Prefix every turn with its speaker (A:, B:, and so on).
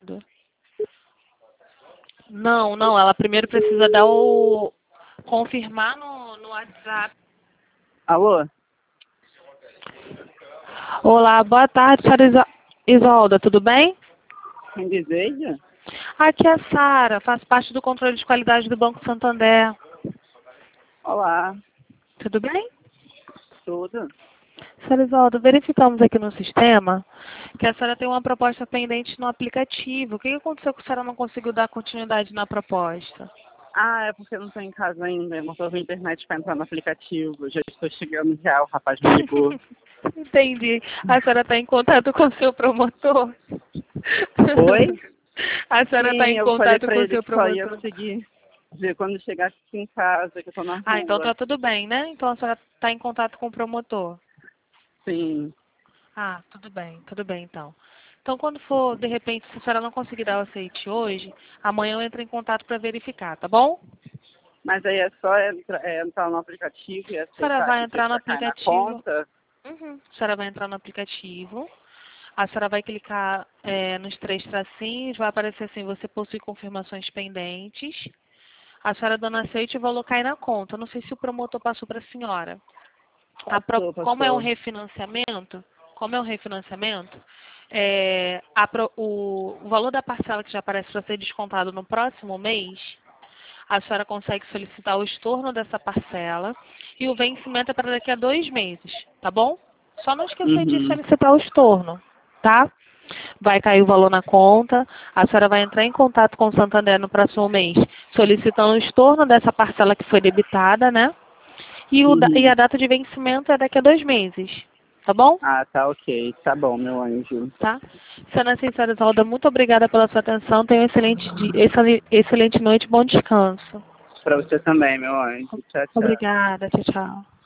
A: Não, não, ela primeiro precisa dar o... confirmar no WhatsApp.
B: Alô?
A: Olá, boa tarde, senhora Isolda, tudo bem?
B: Quem deseja?
A: Aqui é a Sara, faço parte do controle de qualidade do Banco Santander.
B: Olá,
A: Tudo bem?
B: tudo?
A: Senhora Isolda, verificamos aqui no sistema que a senhora tem uma proposta pendente no aplicativo. O que aconteceu que a senhora não conseguiu dar continuidade na proposta?
B: Ah, é porque eu não estou em casa ainda, eu não estou na internet para entrar no aplicativo. Já estou chegando já, o rapaz me ligou.
A: Entendi. A senhora está em contato com o seu promotor?
B: Oi?
A: A senhora está
B: Sim,
A: em
B: eu falei
A: contato
B: para
A: com o
B: ele
A: seu
B: que só ia
A: promotor?
B: conseguir ver quando chegasse aqui em casa, que eu estou na
A: Ah, então
B: rua.
A: tá tudo bem, né? Então a senhora está em contato com o promotor.
B: Sim,
A: Ah, tudo bem então. Então quando for, de repente, se a senhora não conseguir dar o aceite hoje, amanhã eu entro em contato para verificar, tá bom?
B: mas aí é só entrar no aplicativo e
A: A senhora
B: aceitar
A: vai
B: que o
A: entrar
B: dinheiro
A: no
B: já cai na
A: aplicativo.
B: conta.
A: Uhum. A senhora vai entrar no aplicativo. A senhora vai clicar nos três tracinhos, vai aparecer assim, você possui confirmações pendentes. A senhora dando aceite, o valor cai na conta. Não sei se o promotor passou para a senhora. Como é um
B: Passou.
A: refinanciamento, o valor da parcela que já aparece para ser descontado no próximo mês, a senhora consegue solicitar o estorno dessa parcela e o vencimento é para daqui a 2 meses, tá bom? Só não esquecer de
B: Uhum.
A: solicitar o estorno, tá? Vai cair o valor na conta, a senhora vai entrar em contato com o Santander no próximo mês, solicitando o estorno dessa parcela que foi debitada, né? E a
B: Uhum.
A: data de vencimento é daqui a 2 meses, tá bom?
B: Ah, tá ok. Tá bom, meu anjo.
A: Tá? Senhora Cíntia Isolda, muito obrigada pela sua atenção. Tenha um excelente dia, excelente noite, bom descanso.
B: Pra você também, meu anjo. Tchau, tchau.
A: Obrigada, tchau, tchau.